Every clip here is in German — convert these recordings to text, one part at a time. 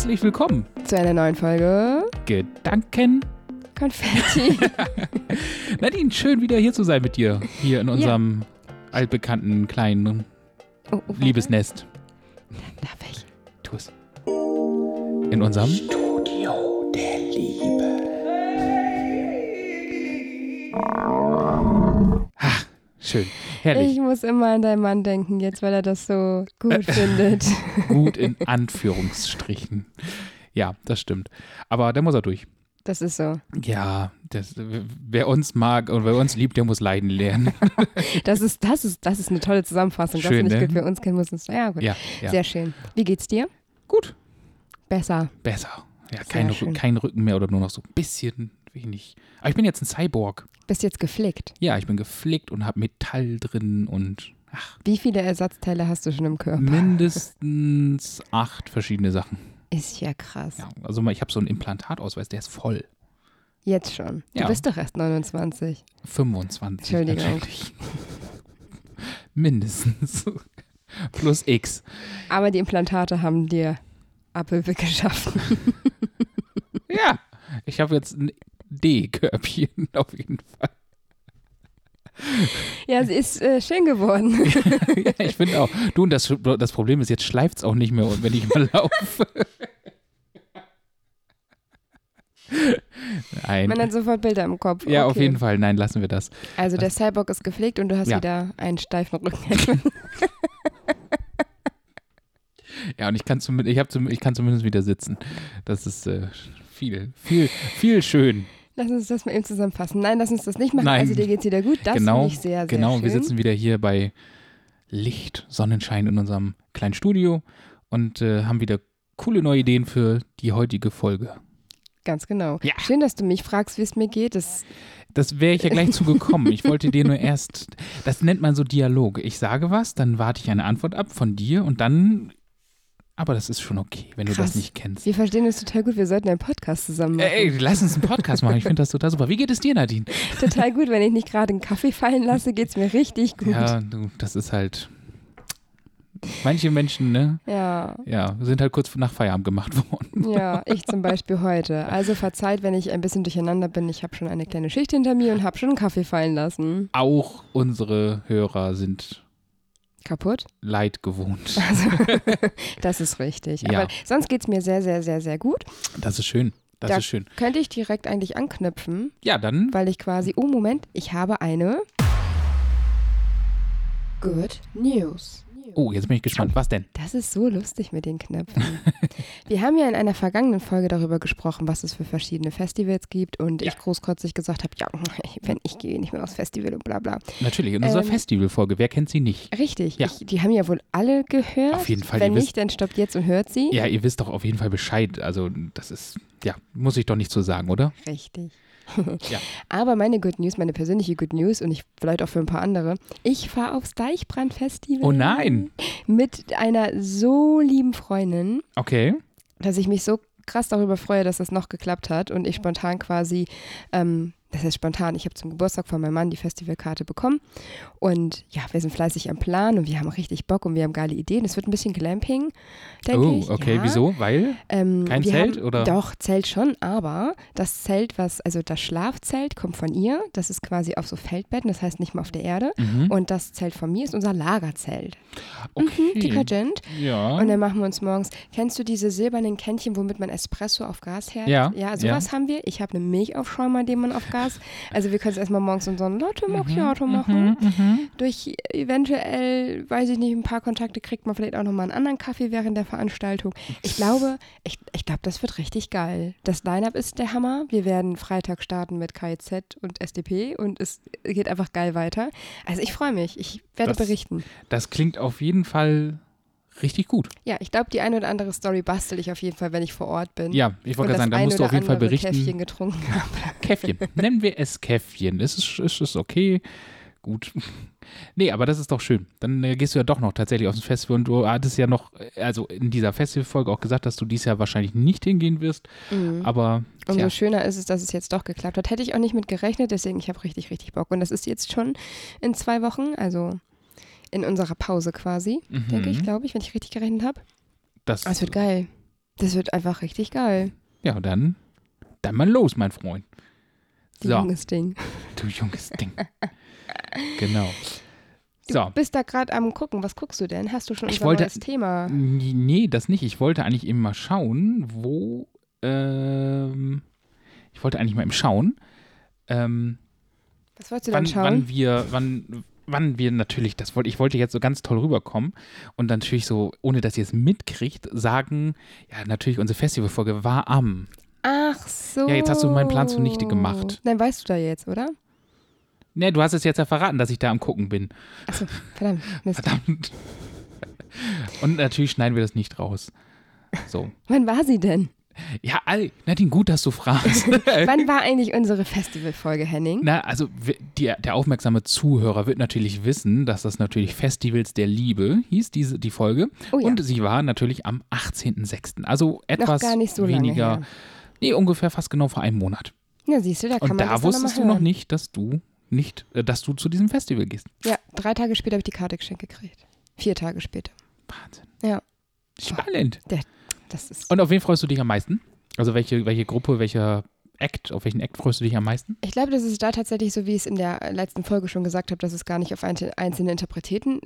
Herzlich willkommen zu einer neuen Folge Gedanken Konfetti. Nadine, schön wieder hier zu sein mit dir. Hier in unserem altbekannten kleinen Liebesnest. Darf ich? Tu es. In unserem Studio der Liebe. schön, herrlich. Ich muss immer an deinen Mann denken jetzt, weil er das so gut findet. Gut in Anführungsstrichen. Ja, das stimmt. Aber der muss er durch. Das ist so. Ja, wer uns mag und wer uns liebt, der muss leiden lernen. Das ist eine tolle Zusammenfassung. Schön, das ne? nicht gut für uns kennen muss. Ja, gut. Ja. Sehr schön. Wie geht's dir? Gut. Besser. Ja, Sehr kein Rücken mehr oder nur noch so ein bisschen wenig. Aber ich bin jetzt ein Cyborg. Bist jetzt geflickt. Ja, ich bin geflickt und habe Metall drin und Wie viele Ersatzteile hast du schon im Körper? mindestens 8 verschiedene Sachen. Ist ja krass. Ja, also ich habe so einen Implantatausweis, der ist voll. Jetzt schon. Du Ja. bist doch erst 29. 25 Entschuldigung. natürlich. Mindestens. Plus X. Aber die Implantate haben dir Abhilfe geschaffen. Ja, ich habe jetzt ein D-Körbchen auf jeden Fall. Ja, sie ist schön geworden. Ja, ich finde auch. Du, und das Problem ist, jetzt schleift es auch nicht mehr, wenn ich mal laufe. Nein. Man hat sofort Bilder im Kopf. Ja, Okay. auf jeden Fall. Nein, lassen wir das. Also der Cyborg ist gepflegt und du hast Ja. wieder einen steifen Rücken. Ja, und ich kann zumindest wieder sitzen. Das ist viel schön. Lass uns das mal eben zusammenfassen. Nein, lass uns das nicht machen. Nein. Also dir geht's wieder gut. Das finde ich sehr, sehr Genau, schön. wir sitzen wieder hier bei Licht, Sonnenschein in unserem kleinen Studio und haben wieder coole neue Ideen für die heutige Folge. Ganz genau. Ja. Schön, dass du mich fragst, wie es mir geht. Das wäre ich ja gleich zugekommen. Ich wollte dir nur erst, das nennt man so Dialog. Ich sage was, dann warte ich eine Antwort ab von dir und dann, aber das ist schon okay, wenn du Krass. das nicht kennst. Wir verstehen uns total gut. Wir sollten einen Podcast zusammen machen. Ey, lass uns einen Podcast machen. Ich finde das total super. Wie geht es dir, Nadine? Total gut. Wenn ich nicht gerade einen Kaffee fallen lasse, geht's mir richtig gut. Ja, du, das ist halt, manche Menschen, ne? Ja. Ja, sind halt kurz nach Feierabend gemacht worden. Ja, ich zum Beispiel heute. Also verzeiht, wenn ich ein bisschen durcheinander bin. Ich habe schon eine kleine Schicht hinter mir und habe schon einen Kaffee fallen lassen. Auch unsere Hörer sind Kaputt? Leid gewohnt. Also, das ist richtig. Ja. Aber sonst geht es mir sehr, sehr, sehr, sehr gut. Das ist schön. Das Da ist schön. Könnte ich direkt eigentlich anknüpfen, Ja, dann. weil ich quasi, Moment, ich habe eine Good News. Oh, jetzt bin ich gespannt. Was denn? Das ist so lustig mit den Knöpfen. Wir haben ja in einer vergangenen Folge darüber gesprochen, was es für verschiedene Festivals gibt und ich großkotzig gesagt habe, ja, wenn ich gehe nicht mehr aufs Festival und bla bla. Natürlich, in unserer Festivalfolge. Wer kennt sie nicht? Richtig, Ja. Die haben ja wohl alle gehört. Auf jeden Fall, Wenn ihr nicht, dann stoppt jetzt und hört sie. Ja, ihr wisst doch auf jeden Fall Bescheid. Also, das ist, ja, muss ich doch nicht so sagen, oder? Richtig. Ja. Aber meine Good News, meine persönliche Good News und ich vielleicht auch für ein paar andere, ich fahre aufs Deichbrand-Festival. Oh nein. Mit einer so lieben Freundin, Okay. dass ich mich so krass darüber freue, dass das noch geklappt hat und ich spontan quasi, das heißt spontan, ich habe zum Geburtstag von meinem Mann die Festivalkarte bekommen und ja, wir sind fleißig am Plan und wir haben richtig Bock und wir haben geile Ideen. Es wird ein bisschen Glamping, denke ich. Oh, okay. Ja. Wieso? Weil? Kein Wir Zelt, haben, oder? Doch, Zelt schon, aber das Zelt, also das Schlafzelt kommt von ihr, das ist quasi auf so Feldbetten, das heißt nicht mal auf der Erde und das Zelt von mir ist unser Lagerzelt. Okay. Dekadent. Ja. Und dann machen wir uns morgens, kennst du diese silbernen Kännchen, womit man Espresso auf Gas hält? Ja, Ja, sowas haben wir. Ich habe einen Milchaufschäumer, den man auf Gas, also wir können es erstmal morgens in so ein Latte Macchiato machen. Durch eventuell, weiß ich nicht, ein paar Kontakte kriegt man vielleicht auch nochmal einen anderen Kaffee während der Veranstaltung. Ich glaube, das wird richtig geil. Das Line-Up ist der Hammer. Wir werden Freitag starten mit KIZ und SDP und es geht einfach geil weiter. Also ich freue mich. Ich werde berichten. Das klingt auf jeden Fall richtig gut. Ja, ich glaube, die eine oder andere Story bastel ich auf jeden Fall, wenn ich vor Ort bin. Ja, ich wollte Und gerade sagen, da das musst du ein auf jeden Fall oder andere berichten. Käffchen getrunken habe. Käffchen. Nennen wir es Käffchen. Ist es okay? Gut. Nee, aber das ist doch schön. Dann gehst du ja doch noch tatsächlich aufs Festival und du hattest ja noch, also in dieser Festivalfolge auch gesagt, dass du dieses Jahr wahrscheinlich nicht hingehen wirst. Aber Umso schöner ist es, dass es jetzt doch geklappt hat. Hätte ich auch nicht mit gerechnet, deswegen ich habe richtig, richtig Bock. Und das ist jetzt schon in 2 Wochen, also in unserer Pause quasi, denke ich, glaube ich, wenn ich richtig gerechnet habe. das Es wird geil. Das wird einfach richtig geil. Ja, dann mal los, mein Freund. Du junges Ding. Du junges Ding. Genau. Du bist da gerade am gucken. Was guckst du denn? Hast du schon unser neues Thema? Nee, das nicht. Ich wollte eigentlich eben mal schauen, ich wollte eigentlich mal eben schauen, was wolltest du denn schauen? Wann wir natürlich, ich wollte jetzt so ganz toll rüberkommen und dann natürlich so, ohne dass ihr es mitkriegt, sagen, ja, natürlich unsere Festivalfolge war am. Ach so. Ja, jetzt hast du meinen Plan zunichte gemacht. Nein, weißt du da jetzt, oder? Ne, du hast es jetzt ja verraten, dass ich da am Gucken bin. Achso, verdammt. Mist. Verdammt. Und natürlich schneiden wir das nicht raus. So. Wann war sie denn? Ja, Nadine, gut, dass du fragst. Wann war eigentlich unsere Festivalfolge, Henning? Na, also der aufmerksame Zuhörer wird natürlich wissen, dass das natürlich Festivals der Liebe hieß, die Folge. Oh ja. Und sie war natürlich am 18.06. Also etwas noch gar nicht so weniger. Lange her. Nee, ungefähr fast genau vor einem Monat. Ja, siehst du, da kann und man da das wusstest dann du noch noch nicht, dass du zu diesem Festival gehst. Ja, 3 Tage später habe ich die Karte geschenkt gekriegt. 4 Tage später. Wahnsinn. Ja. Spannend. Das ist. Und auf wen freust du dich am meisten? Also welche Gruppe, auf welchen Act freust du dich am meisten? Ich glaube, das ist da tatsächlich so, wie ich es in der letzten Folge schon gesagt habe, dass es gar nicht auf einzelne Interpreten.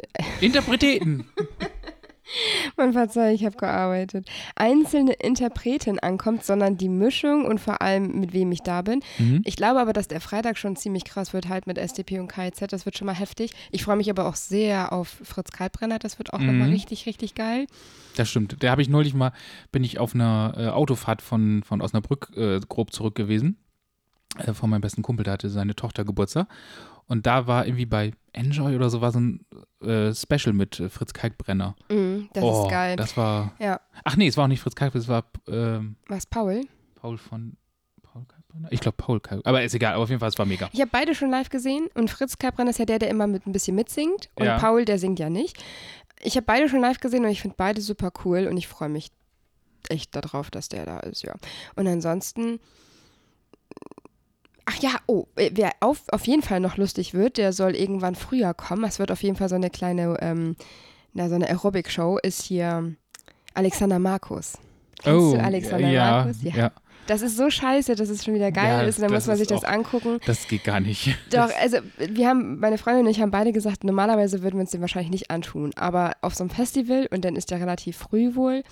Man verzeiht, ich habe gearbeitet. Einzelne Interpreten ankommt, sondern die Mischung und vor allem, mit wem ich da bin. Mhm. Ich glaube aber, dass der Freitag schon ziemlich krass wird, halt mit SDP und KIZ. Das wird schon mal heftig. Ich freue mich aber auch sehr auf Fritz Kaltbrenner. Das wird auch nochmal richtig, richtig geil. Das stimmt. Da habe ich neulich mal, bin ich auf einer Autofahrt von Osnabrück grob zurück gewesen. Von meinem besten Kumpel, der hatte seine Tochter Geburtstag. Und da war irgendwie bei Enjoy oder so war so ein Special mit Fritz Kalkbrenner. Das ist geil. Das war. Ja. Ach nee, es war auch nicht Fritz Kalkbrenner, es war. Was, Paul? Paul Kalkbrenner? Ich glaube Paul Kalkbrenner. Aber ist egal, aber auf jeden Fall, es war mega. Ich habe beide schon live gesehen und Fritz Kalkbrenner ist ja der immer mit ein bisschen mitsingt und Ja. Paul, der singt ja nicht. Ich habe beide schon live gesehen und ich finde beide super cool und ich freue mich echt darauf, dass der da ist, ja. Und ansonsten. Ach ja, wer auf jeden Fall noch lustig wird, der soll irgendwann früher kommen. Es wird auf jeden Fall so eine kleine, so eine Aerobic-Show, ist hier Alexander Markus. Kennst du Alexander Markus? Ja. Das ist so scheiße, dass es schon wieder geil ist und dann muss man sich das angucken. Das geht gar nicht. Doch, also meine Freundin und ich haben beide gesagt, normalerweise würden wir uns den wahrscheinlich nicht antun, aber auf so einem Festival und dann ist der relativ früh wohl.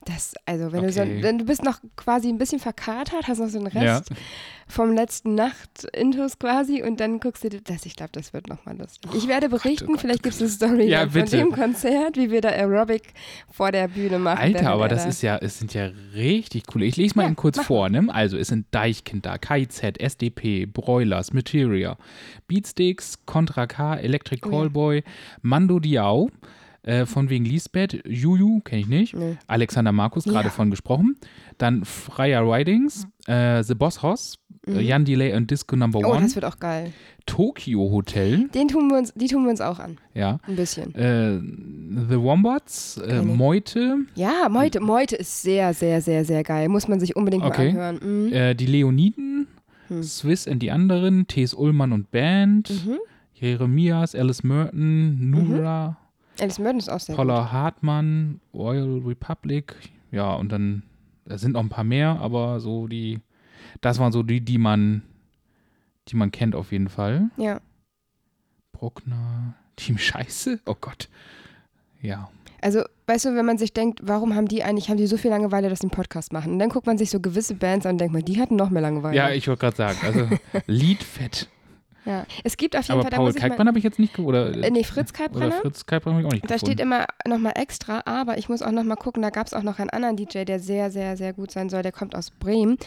Wenn du bist noch quasi ein bisschen verkatert, hast noch so einen Rest vom letzten Nacht-Intus quasi und dann guckst du dir das. Ich glaube, das wird nochmal lustig. Ich werde berichten, vielleicht gibt es eine Story von dem Konzert, wie wir da Aerobic vor der Bühne machen. Alter, aber es sind ja richtig coole. Ich lese mal eben kurz vor, ne? Also es sind Deichkind da, KIZ, SDP, Broilers, Materia, Beatsticks, Contra K, Electric Callboy, Mando Diao, von wegen Lisbeth, Juju, kenne ich nicht, Alexander Markus, gerade von gesprochen, dann Freya Ridings, The Boss Hoss, Jan Delay und Disco Number One. Oh, das wird auch geil. Tokyo Hotel. Die tun wir uns auch an. Ja. Ein bisschen. The Wombats, Meute. Ja, Meute ist sehr, sehr, sehr, sehr geil. Muss man sich unbedingt mal anhören. Die Leoniden, Swiss and die anderen, T.S. Ullmann und Band, Jeremias, Alice Merton, Nura, Alice Merton ist auch sehr Paula gut. Hartmann, Royal Republic, ja, und dann, da sind noch ein paar mehr, aber so das waren so die man kennt auf jeden Fall. Ja. Bruckner, Team Scheiße, oh Gott, ja. Also, weißt du, wenn man sich denkt, warum haben die so viel Langeweile, dass sie einen Podcast machen? Und dann guckt man sich so gewisse Bands an und denkt mal, die hatten noch mehr Langeweile. Ja, ich wollte gerade sagen, also Liedfett. Ja, es gibt auf jeden Aber Fall... Paul Kalkbrenner habe ich jetzt nicht Fritz Kalkbrenner. Oder Fritz Kalkbrenner habe ich auch nicht Da gefunden. steht immer nochmal extra, aber ich muss auch nochmal gucken, da gab es auch noch einen anderen DJ, der sehr, sehr, sehr gut sein soll. Der kommt aus Bremen.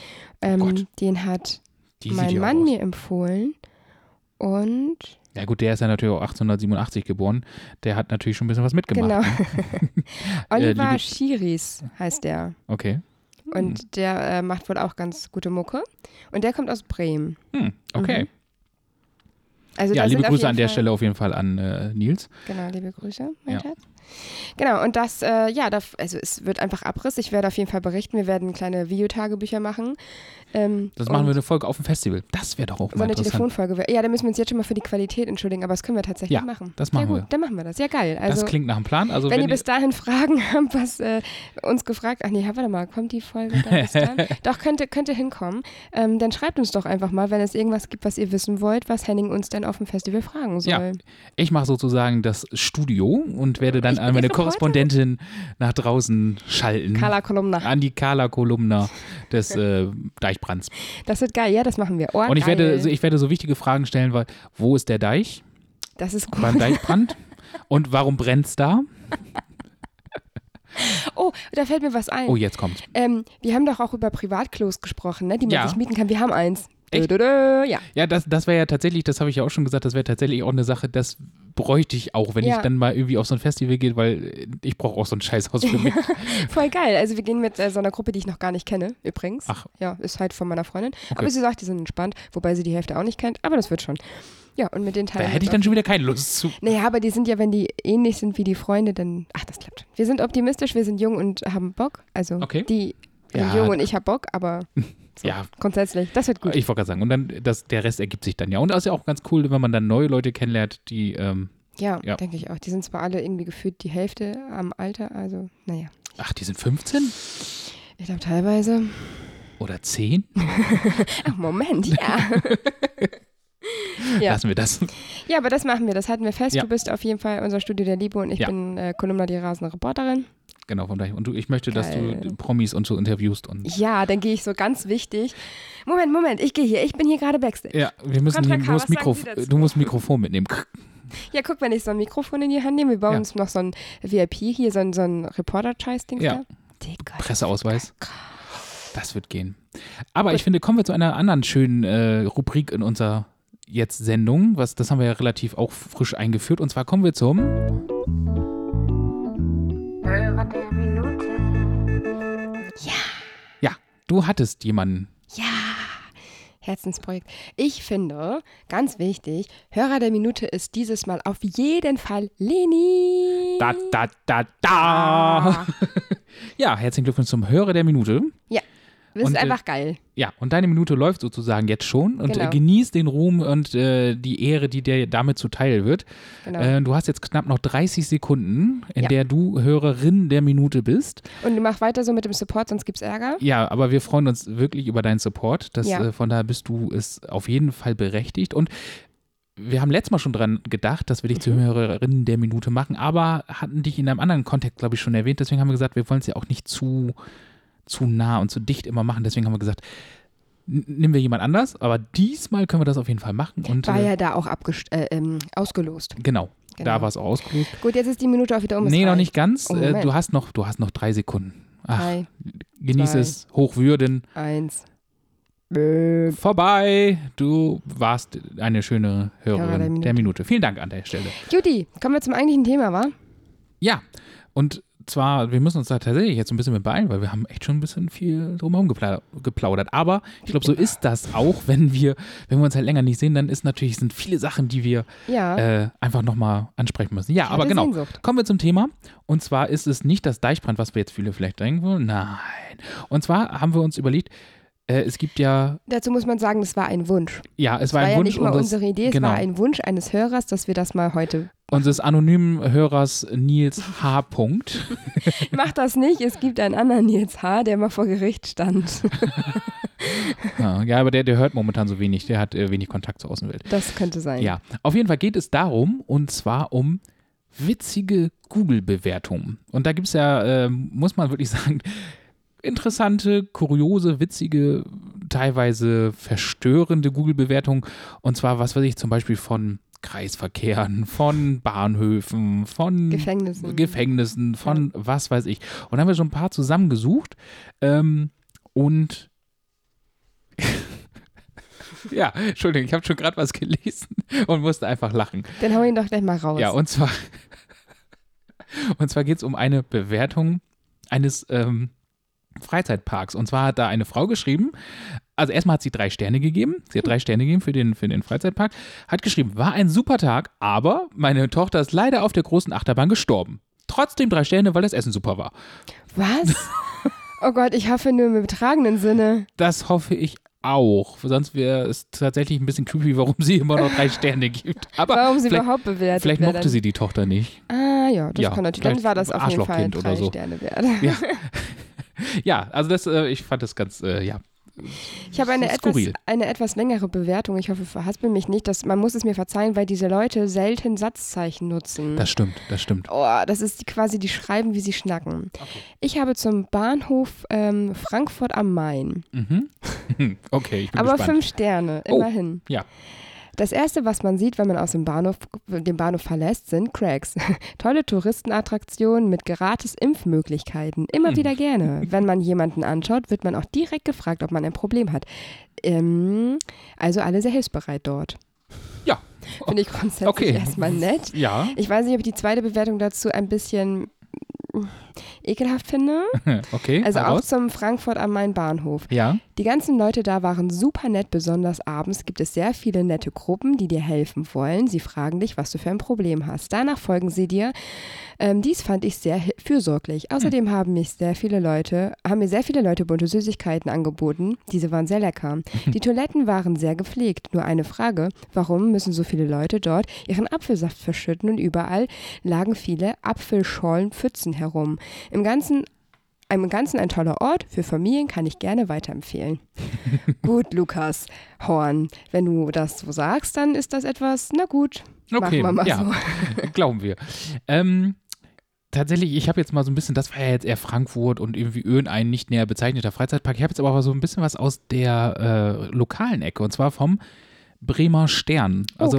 Den hat mein Mann mir empfohlen. Und... Ja gut, der ist ja natürlich auch 1887 geboren. Der hat natürlich schon ein bisschen was mitgemacht. Genau. Ne? Oliver Schiris heißt der. Okay. Und der macht wohl auch ganz gute Mucke. Und der kommt aus Bremen. Okay. Also ja, da liebe sind Grüße an der Fall, Stelle auf jeden Fall an Nils. Genau, liebe Grüße, mein Schatz. Genau, und das, also es wird einfach Abriss. Ich werde auf jeden Fall berichten. Wir werden kleine Videotagebücher machen. Das machen wir eine Folge auf dem Festival. Das wäre doch auch so mal eine interessant. Telefonfolge. Ja, da müssen wir uns jetzt schon mal für die Qualität entschuldigen, aber das können wir tatsächlich Ja, machen. das machen ja, gut, wir. Dann machen wir das. Ja, geil. Also, Das klingt nach einem Plan. Also wenn ihr bis dahin Fragen habt, was uns gefragt, warte mal, kommt die Folge dann bis dann? Doch, könnte hinkommen. Dann schreibt uns doch einfach mal, wenn es irgendwas gibt, was ihr wissen wollt, was Henning uns denn auf dem Festival fragen soll. Ja, ich mache sozusagen das Studio und werde dann an meine Korrespondentin nach draußen schalten. Carla Kolumna. An die Carla Kolumna des Deichbrands. Das wird geil, ja, das machen wir. Oh, Und ich geil. werde so wichtige Fragen stellen, weil wo ist der Deich Das ist gut. beim Deichbrand? Und warum brennt's da? Oh, da fällt mir was ein. Oh, jetzt kommt's. Wir haben doch auch über Privatklos gesprochen, ne, die man Ja. sich mieten kann. Wir haben eins. Echt? Ja. Ja, das wäre ja tatsächlich, das habe ich ja auch schon gesagt, das wäre tatsächlich auch eine Sache, das bräuchte ich auch, wenn Ja. ich dann mal irgendwie auf so ein Festival gehe, weil ich brauche auch so ein Scheißhaus für mich. Voll geil. Also wir gehen mit so einer Gruppe, die ich noch gar nicht kenne, übrigens. Ach. Ja, ist halt von meiner Freundin. Aber sie sagt, die sind entspannt, wobei sie die Hälfte auch nicht kennt. Aber das wird schon. Ja, und mit den Da Teilen. hätte ich dann schon wieder keine Lust zu. Naja, aber die sind ja, wenn die ähnlich sind wie die Freunde, dann. Ach, das klappt. Wir sind optimistisch, wir sind jung und haben Bock. Also Okay. die sind Ja. jung und ich habe Bock, aber so, Ja. grundsätzlich, das wird gut. Ich wollte gerade sagen, und dann der Rest ergibt sich dann ja. Und das ist ja auch ganz cool, wenn man dann neue Leute kennenlernt, die, Ja, Ja. denke ich auch. Die sind zwar alle irgendwie gefühlt die Hälfte am Alter, also naja. ach, die sind 15 Ich glaube teilweise. oder 10? Ach, Moment, ja. Ja. Lassen wir das. Ja, aber das machen wir, das halten wir fest. Ja. Du bist auf jeden Fall unser Studio der Liebe und ich Ja. bin Kolumna, die rasende Reporterin. Genau, von daher. Und ich möchte, dass Geil. du Promis und so interviewst. Und Ja, dann gehe ich so ganz wichtig. Moment, ich bin hier gerade Backstage. ja, wir müssen Contra hier, K, was sagen Sie dazu? du musst Mikrofon mitnehmen. Ja, guck, wenn ich so ein Mikrofon in die Hand nehme, wir bauen Ja. uns noch so ein VIP, hier so ein Reporter-Scheiß-Ding Ja. da. Digga, Presseausweis. Das wird gehen. Aber ich finde, kommen wir zu einer anderen schönen Rubrik in unserer Jetzt-Sendung. Das haben wir ja relativ auch frisch eingeführt. Und zwar kommen wir zum Hörer der Minute. Ja, du hattest jemanden. Ja, Herzensprojekt. Ich finde, ganz wichtig, Hörer der Minute ist dieses Mal auf jeden Fall Leni. Da. Ja, herzlichen Glückwunsch zum Hörer der Minute. Das ist Und, einfach geil. Ja, und deine Minute läuft sozusagen jetzt schon und Genau. genieß den Ruhm und die Ehre, die dir damit zuteil wird. Genau. Du hast jetzt knapp noch 30 Sekunden, in Ja. der du Hörerin der Minute bist. Und du mach weiter so mit dem Support, sonst gibt's Ärger. Ja, aber wir freuen uns wirklich über deinen Support. Ja. Von daher bist du es auf jeden Fall berechtigt. Und wir haben letztes Mal schon dran gedacht, dass wir dich zur Hörerin der Minute machen, aber hatten dich in einem anderen Kontext, glaube ich, schon erwähnt. Deswegen haben wir gesagt, wir wollen es ja auch nicht zu nah und zu dicht immer machen. Deswegen haben wir gesagt, nehmen wir jemand anders, aber diesmal können wir das auf jeden Fall machen. Und, War ja da auch ausgelost. Genau, Genau. da war es auch ausgelost. Gut, jetzt ist die Minute auch wieder um. Nee, noch nicht ganz. Oh, Moment. Du hast noch 3 Sekunden. Ach, 3, genieß 2. es, hochwürden. 1. Vorbei. Du warst eine schöne Hörer Hörerin der der Minute. Vielen Dank an der Stelle. Juti, kommen wir zum eigentlichen Thema, wa? Ja, und zwar, wir müssen uns da tatsächlich jetzt ein bisschen mit beeilen, weil wir haben echt schon ein bisschen viel drumherum geplaudert. Aber ich glaube, so ist das auch, wenn wir uns halt länger nicht sehen, dann sind viele Sachen, die wir Ja. einfach nochmal ansprechen müssen. Ja, Ich aber hatte genau. Sehnsucht. Kommen wir zum Thema. Und zwar ist es nicht das Deichbrand, was wir jetzt viele vielleicht denken wollen. Nein. Und zwar haben wir uns überlegt, es gibt ja, Dazu muss man sagen, das war ein Wunsch. ja, es war War ein ja Wunsch nicht mal unsere Idee, es genau, war ein Wunsch eines Hörers, dass wir das mal heute. unseres anonymen Hörers Nils H. Mach das nicht, es gibt einen anderen Nils H., der mal vor Gericht stand. Ja, aber der hört momentan so wenig, der hat wenig Kontakt zur Außenwelt. Das könnte sein. Ja, auf jeden Fall geht es darum, und zwar um witzige Google-Bewertungen. Und da gibt es ja, muss man wirklich sagen, interessante, kuriose, witzige, teilweise verstörende Google-Bewertungen. Und zwar, was weiß ich, zum Beispiel von Kreisverkehren, von Bahnhöfen, von Gefängnissen, von was weiß ich. Und da haben wir schon ein paar zusammengesucht. Und ja, Entschuldigung, ich habe schon gerade was gelesen und musste einfach lachen. Dann hau ihn doch gleich mal raus. Ja, und zwar geht es um eine Bewertung eines Freizeitparks. Und zwar hat da eine Frau geschrieben, also erstmal hat sie 3 Sterne gegeben. Sie hat 3 Sterne gegeben für den Freizeitpark. Hat geschrieben, war ein super Tag, aber meine Tochter ist leider auf der großen Achterbahn gestorben. trotzdem 3 Sterne, weil das Essen super war. Was? Oh Gott, ich hoffe nur im übertragenen Sinne. Das hoffe ich auch. Sonst wäre es tatsächlich ein bisschen creepy, warum sie immer noch 3 Sterne gibt. Aber warum sie überhaupt bewertet vielleicht werden. mochte sie die Tochter nicht. Ah ja, das kann natürlich. Dann war das auf jeden Fall Arschlochkind 3 oder so. Sterne wert. Ja, ja, also das, ich fand das ganz, Ich habe eine etwas längere Bewertung. Ich hoffe, verhaspel mich nicht. Man muss es mir verzeihen, weil diese Leute selten Satzzeichen nutzen. Das stimmt. Oh, das ist quasi, die schreiben, wie sie schnacken. Okay. Ich habe zum Bahnhof Frankfurt am Main. Mhm. Okay, ich bin Aber gespannt. 5 Sterne, immerhin. Ja. Das erste, was man sieht, wenn man aus den Bahnhof verlässt, sind Cracks. Tolle Touristenattraktionen mit gratis Impfmöglichkeiten. Immer wieder gerne. Wenn man jemanden anschaut, wird man auch direkt gefragt, ob man ein Problem hat. Also alle sehr hilfsbereit dort. Ja. Finde ich grundsätzlich erstmal nett. Ja. Ich weiß nicht, ob ich die zweite Bewertung dazu ein bisschen ekelhaft finde. Okay. Also auch zum Frankfurt am Main Bahnhof. Ja. Die ganzen Leute da waren super nett, besonders abends gibt es sehr viele nette Gruppen, die dir helfen wollen. Sie fragen dich, was du für ein Problem hast. Danach folgen sie dir. Dies fand ich sehr fürsorglich. Außerdem haben mir sehr viele Leute bunte Süßigkeiten angeboten. Diese waren sehr lecker. Die Toiletten waren sehr gepflegt. Nur eine Frage, warum müssen so viele Leute dort ihren Apfelsaft verschütten und überall lagen viele Apfelschollenpfützen herum. Im Ganzen ein toller Ort, für Familien kann ich gerne weiterempfehlen. Gut, Lukas Horn, wenn du das so sagst, dann ist das etwas, na gut, okay. machen wir mal so. Glauben wir. Tatsächlich, ich habe jetzt mal so ein bisschen, das war ja jetzt eher Frankfurt und irgendwie irgendein nicht näher bezeichneter Freizeitpark. Ich habe jetzt aber so ein bisschen was aus der lokalen Ecke und zwar vom Bremer Stern. Also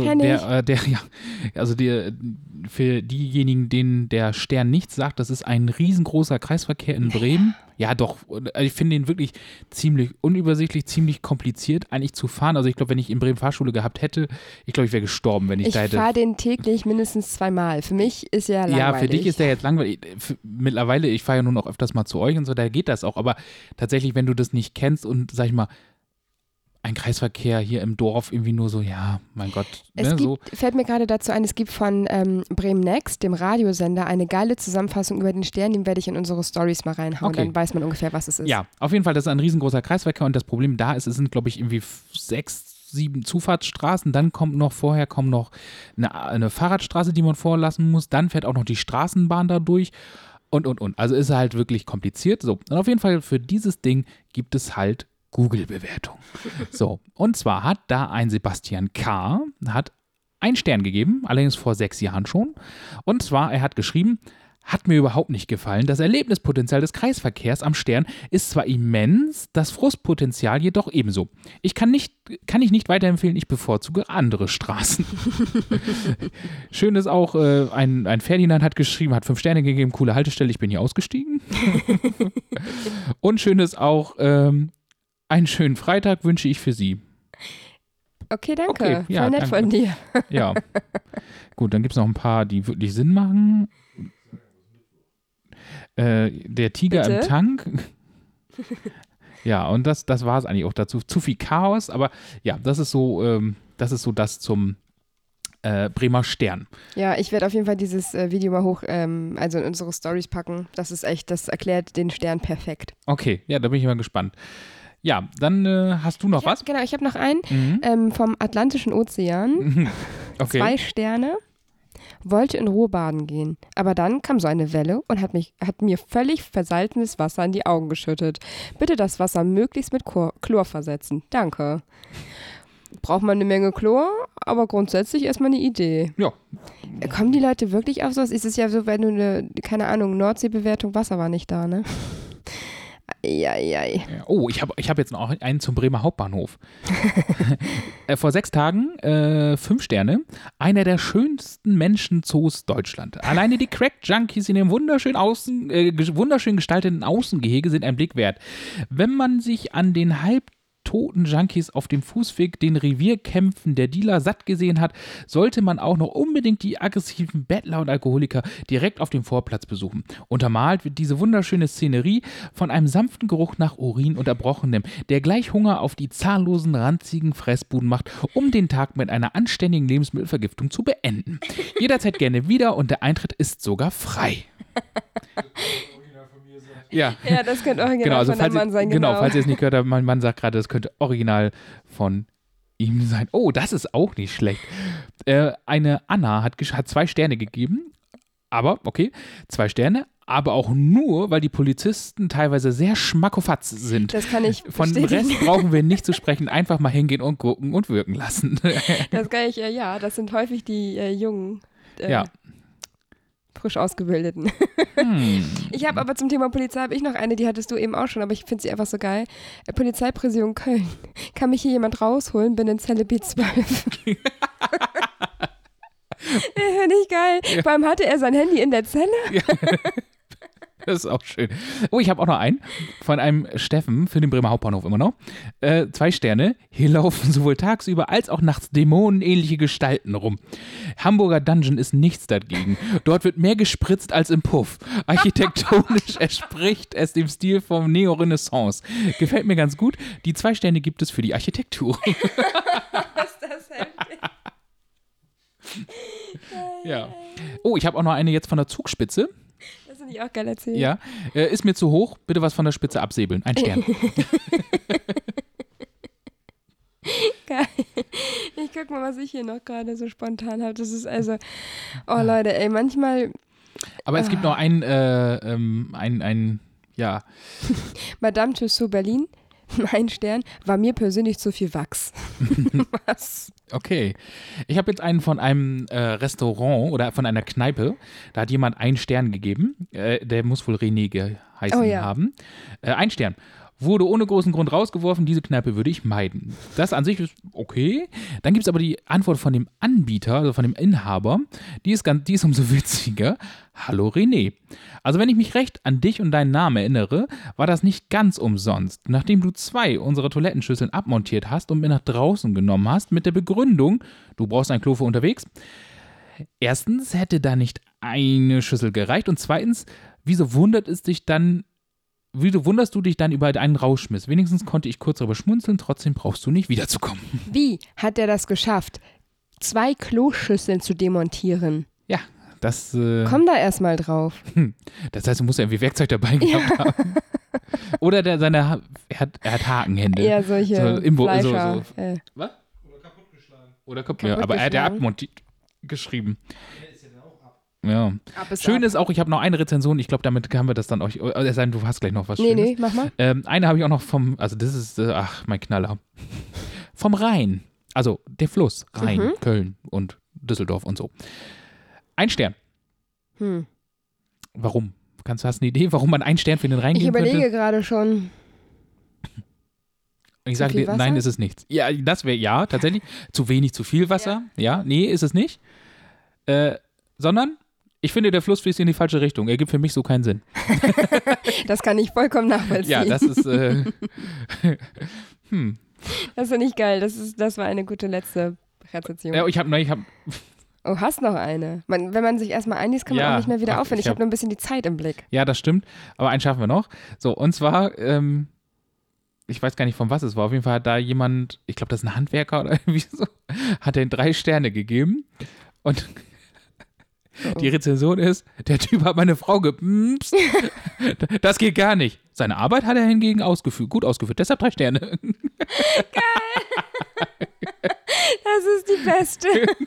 für diejenigen, denen der Stern nichts sagt, das ist ein riesengroßer Kreisverkehr in Bremen. Ja, doch. Ich finde den wirklich ziemlich unübersichtlich, ziemlich kompliziert eigentlich zu fahren. Also ich glaube, wenn ich in Bremen Fahrschule gehabt hätte, ich wäre gestorben, wenn ich da hätte. Ich fahre den täglich mindestens 2-mal. Für mich ist er langweilig. Ja, für dich ist der jetzt langweilig. Mittlerweile, ich fahre ja nun auch öfters mal zu euch und so, da geht das auch. Aber tatsächlich, wenn du das nicht kennst und, sag ich mal, ein Kreisverkehr hier im Dorf irgendwie nur so, ja, mein Gott. Fällt mir gerade dazu ein, es gibt von Bremen Next, dem Radiosender, eine geile Zusammenfassung über den Stern, den werde ich in unsere Stories mal reinhauen, dann weiß man ungefähr, was es ist. Ja, auf jeden Fall, das ist ein riesengroßer Kreisverkehr und das Problem da ist, es sind, glaube ich, irgendwie 6, 7 Zufahrtsstraßen, dann kommt noch eine Fahrradstraße, die man vorlassen muss, dann fährt auch noch die Straßenbahn da durch und. Also ist halt wirklich kompliziert. So, und auf jeden Fall für dieses Ding gibt es halt Google-Bewertung. So, und zwar hat da ein Sebastian K. einen Stern gegeben, allerdings vor 6 Jahren schon. Und zwar, er hat geschrieben, hat mir überhaupt nicht gefallen. Das Erlebnispotenzial des Kreisverkehrs am Stern ist zwar immens, das Frustpotenzial jedoch ebenso. Kann ich nicht weiterempfehlen, ich bevorzuge andere Straßen. Schön ist auch, ein Ferdinand hat geschrieben, hat 5 Sterne gegeben, coole Haltestelle, ich bin hier ausgestiegen. Und schön ist auch, einen schönen Freitag wünsche ich für Sie. Okay, danke. Okay, ja, voll nett danke. von dir. Ja. Gut, dann gibt es noch ein paar, die wirklich Sinn machen. Der Tiger Bitte? im Tank. Ja, und das war es eigentlich auch dazu. Zu viel Chaos, aber ja, das ist so das zum Bremer Stern. Ja, ich werde auf jeden Fall dieses Video mal also in unsere Stories packen. Das erklärt den Stern perfekt. Okay, ja, da bin ich mal gespannt. Ja, dann hast du noch was? Genau, ich habe noch einen vom Atlantischen Ozean. Okay. 2 Sterne. Wollte in Ruhe baden gehen. Aber dann kam so eine Welle und hat mir völlig versalzenes Wasser in die Augen geschüttet. Bitte das Wasser möglichst mit Chlor versetzen. Danke. Braucht man eine Menge Chlor, aber grundsätzlich erstmal eine Idee. Ja. Kommen die Leute wirklich auf sowas? Ist es ja so, wenn du keine Ahnung, Nordseebewertung, Wasser war nicht da, ne? Eieiei. Oh, ich hab jetzt noch einen zum Bremer Hauptbahnhof. Vor 6 Tagen 5 Sterne. Einer der schönsten Menschenzoos Deutschland. Alleine die Crack-Junkies in dem wunderschön gestalteten Außengehege sind ein Blick wert. Wenn man sich an den toten Junkies auf dem Fußweg den Revierkämpfen der Dealer satt gesehen hat, sollte man auch noch unbedingt die aggressiven Bettler und Alkoholiker direkt auf dem Vorplatz besuchen. Untermalt wird diese wunderschöne Szenerie von einem sanften Geruch nach Urin und Erbrochenem, der gleich Hunger auf die zahllosen, ranzigen Fressbuden macht, um den Tag mit einer anständigen Lebensmittelvergiftung zu beenden. Jederzeit gerne wieder und der Eintritt ist sogar frei. Ja, das könnte original genau, also von einem Mann sein. Genau, falls ihr es nicht gehört habt, mein Mann sagt gerade, das könnte original von ihm sein. Oh, das ist auch nicht schlecht. Eine Anna hat 2 Sterne gegeben, aber, okay, 2 Sterne, aber auch nur, weil die Polizisten teilweise sehr schmackofatz sind. Das kann ich Von dem bestätigen. Rest brauchen wir nicht zu sprechen, einfach mal hingehen und gucken und wirken lassen. Das kann ich, das sind häufig die jungen, Ja. frisch Ausgebildeten. Ich habe aber zum Thema Polizei habe ich noch eine, die hattest du eben auch schon, aber ich finde sie einfach so geil. Polizeipräsidium Köln. Kann mich hier jemand rausholen? Bin in Zelle B12. Finde ich geil. Ja. Vor allem hatte er sein Handy in der Zelle. Ja. Das ist auch schön. Oh, ich habe auch noch einen von einem Steffen für den Bremer Hauptbahnhof immer noch. 2 Sterne. Hier laufen sowohl tagsüber als auch nachts dämonenähnliche Gestalten rum. Hamburger Dungeon ist nichts dagegen. Dort wird mehr gespritzt als im Puff. Architektonisch entspricht es dem Stil vom Neo-Renaissance. Gefällt mir ganz gut. Die 2 Sterne gibt es für die Architektur. Was ist das heftig? Ja. Oh, ich habe auch noch eine jetzt von der Zugspitze. Das finde ich auch geil erzählt. Ja. Ist mir zu hoch. Bitte was von der Spitze absäbeln. 1 Stern. Geil. Ich guck mal, was ich hier noch gerade so spontan habe. Das ist also, oh Leute, ey, manchmal. Aber es gibt noch ein ja. Madame Tussauds Berlin, 1 Stern, war mir persönlich zu viel Wachs. Was? Okay. Ich habe jetzt einen von einem Restaurant oder von einer Kneipe. Da hat jemand 1 Stern gegeben. Der muss wohl René geheißen haben. 1 Stern. Wurde ohne großen Grund rausgeworfen, diese Kneipe würde ich meiden. Das an sich ist okay. Dann gibt es aber die Antwort von dem Anbieter, also von dem Inhaber. Die ist umso witziger. Hallo René. Also wenn ich mich recht an dich und deinen Namen erinnere, war das nicht ganz umsonst. Nachdem du 2 unserer Toilettenschüsseln abmontiert hast und mir nach draußen genommen hast, mit der Begründung, du brauchst ein Klo für unterwegs. Erstens hätte da nicht eine Schüssel gereicht und zweitens, wieso wunderst du dich dann über einen Rauschmiss? Wenigstens konnte ich kurz darüber schmunzeln, trotzdem brauchst du nicht wiederzukommen. Wie hat er das geschafft, 2 Kloschüsseln zu demontieren? Ja, das. Komm da erstmal drauf. Das heißt, du musst ja irgendwie Werkzeug dabei gehabt haben. Oder er hat Hakenhände. Ja, solche Fleischer. Was? Oder kaputt geschlagen. Aber er hat ja abmontiert geschrieben. Ja. Schön ist auch, ich habe noch eine Rezension, ich glaube, damit haben wir das dann euch, es sei denn, du hast gleich noch was Schönes. Nee, mach mal. Eine habe ich auch noch also das ist, mein Knaller. Vom Rhein, also der Fluss, Rhein, Köln und Düsseldorf und so. 1 Stern. Warum? Hast du eine Idee, warum man 1 Stern für den Rhein geben könnte? Ich überlege gerade schon. Ich sage dir, nein, ist es nichts. Ja, das wäre, ja, tatsächlich, zu wenig, zu viel Wasser. Ja, nee, ist es nicht. Sondern, ich finde, der Fluss fließt in die falsche Richtung. Er gibt für mich so keinen Sinn. Das kann ich vollkommen nachvollziehen. Ja, das ist, Das finde ich geil. Das war eine gute letzte Rezension. Ja, ich habe Oh, hast noch eine. Wenn man sich erstmal einliest, kann man auch nicht mehr wieder aufhören. Ich habe nur ein bisschen die Zeit im Blick. Ja, das stimmt. Aber einen schaffen wir noch. So, und zwar, ich weiß gar nicht, von was es war. Auf jeden Fall hat da jemand, ich glaube, das ist ein Handwerker oder irgendwie so, hat den 3 Sterne gegeben. Und die Rezension ist, der Typ hat meine Frau gepmpst. Das geht gar nicht. Seine Arbeit hat er hingegen gut ausgeführt. Deshalb 3 Sterne. Geil. Das ist die beste.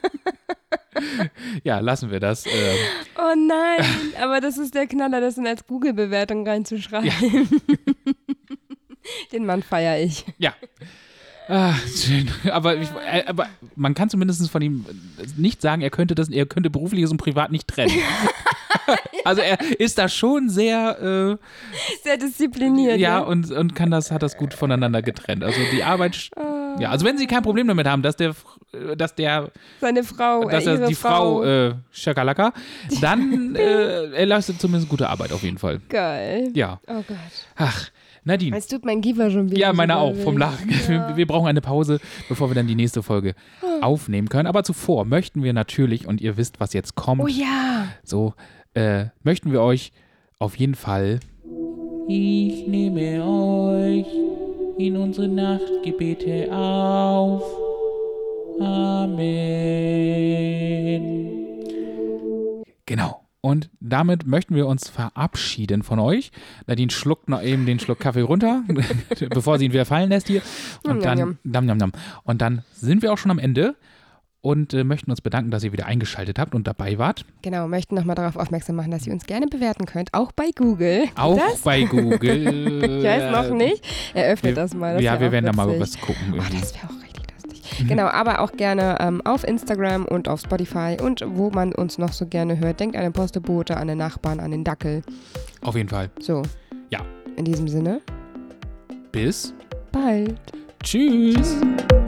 Ja, lassen wir das. Oh nein, aber das ist der Knaller, das dann als Google-Bewertung reinzuschreiben. Ja. Den Mann feiere ich. Ja. Schön. Aber man kann zumindest von ihm nicht sagen, er könnte berufliches und privat nicht trennen. Also er ist da schon sehr sehr diszipliniert. Ja, ne? und hat das gut voneinander getrennt. Also die Arbeit Ja, also wenn Sie kein Problem damit haben, dass Seine Frau, ihre die Frau Schakalaka, dann er leistet zumindest gute Arbeit auf jeden Fall. Geil. Ja. Oh Gott. Ach, Nadine. Es tut mein Kiefer schon wieder. Ja, meine so auch, vom Lachen. Ja. Wir brauchen eine Pause, bevor wir dann die nächste Folge aufnehmen können. Aber zuvor möchten wir natürlich, und ihr wisst, was jetzt kommt, Oh ja. so möchten wir euch auf jeden Fall Ich nehme euch in unsere Nachtgebete auf. Amen. Genau. Und damit möchten wir uns verabschieden von euch. Nadine schluckt noch eben den Schluck Kaffee runter, bevor sie ihn wieder fallen lässt hier. Und dann, Und dann sind wir auch schon am Ende und möchten uns bedanken, dass ihr wieder eingeschaltet habt und dabei wart. Genau, möchten nochmal darauf aufmerksam machen, dass ihr uns gerne bewerten könnt, auch bei Google. Bei Google. Ich weiß noch nicht. Eröffnet das mal. Das ja, wir werden witzig. da mal was gucken. Oh, das wäre auch richtig lustig. Genau, aber auch gerne auf Instagram und auf Spotify und wo man uns noch so gerne hört. Denkt an den Postebote, an den Nachbarn, an den Dackel. Auf jeden Fall. So. Ja. In diesem Sinne. Bis Bald. Tschüss.